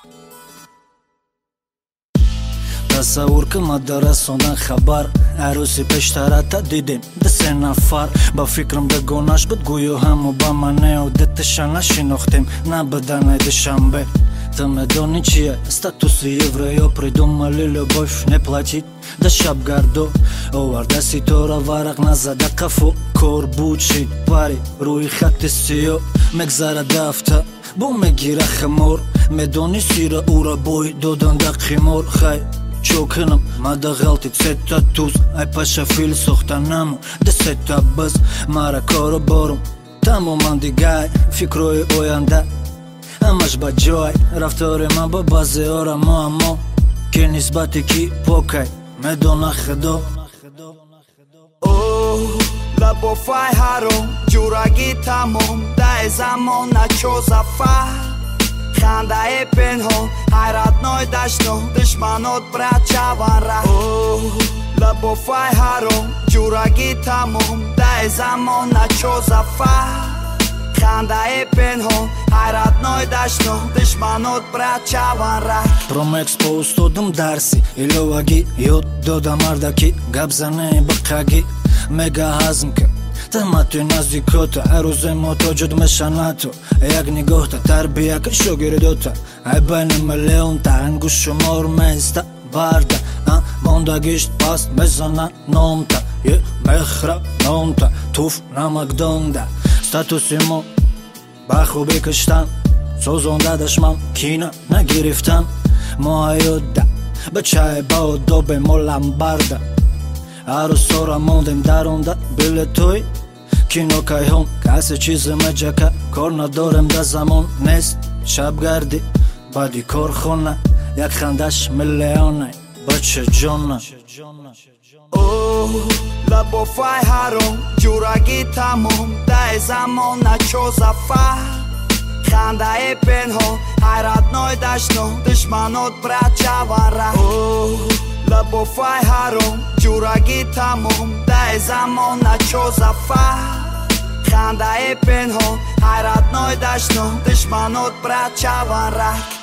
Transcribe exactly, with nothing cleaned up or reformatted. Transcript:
Тасаввур кӣ ма дар расондан хабар арӯси пештарата дидем да се нафар ба фикрам дагонаш буд гӯё ҳамо ба мане одаташа нашинохтем набудане душанбе. Ты медони чия статуси евреё придумали любовь не платить да шабгардо оварда ситора варақ назада қафо кор буд шид пари рӯи хатти сиё мегзара дафтар бо мегира хамор медони сира ура бой доданда қимор хай чо кунам мада ғалтит сета туз ай паша фил сохтанаму да сета биз мара коро борум тамоман дигай фикрои оянда ҳамаш ба ҷой рафтори ман ба баъзеора муаммо ки нисбати ки покай медона худо лабофай ҳаром ҷураги тамом даи замона чо зафар хандаи пенҳон ҳайратной дашно душманот брачаван ра лабофай ҳаром ҷураги тамом даи замона чо зафар хандаи пенҳон ҳайратной дашно душманот брачаван ра промекспо устодам дарси иловагӣ ёд дода мардаки гап занае бақаги мега ҳазм ка тамати наздикота арӯзе мутоҷуд мешанато як нигоҳта тарбияка шогирдота ай байни миллионта ангушумор места барда мондагишт паст мезана номта е мехра номта туф намакдонда статуси мо ба хубӣ киштан сӯзонда дашман кина нагирифтан мо ҳаётда ба чай ба одобе мо ламбарда арӯсора мондем даронда билетои кинокайҳон касе чизи маҷака кор надорем да замон нест шабгарди баъди корхона як хандаш миллионай бача ҷона лабофай ҳаром ҷураги тамом даи замона чо зафар хандаи пенҳон ҳайратной дашно душманот брачаван ра лабофай ҳаром ҷураги тамом даи замона чо зафар хандаи пенҳон ҳайратной дашно душманот брачаван ра